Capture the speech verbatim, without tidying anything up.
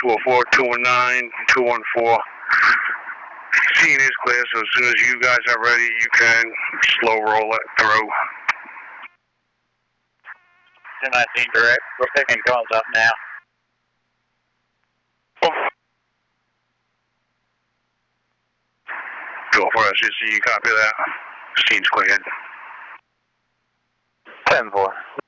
two oh four, two one nine, two one four. Scene is clear, so as soon as you guys are ready, you can slow roll it through. two nineteen direct. We're picking cones up now. Go for it, just so you copy that. Scene's cleared. ten four.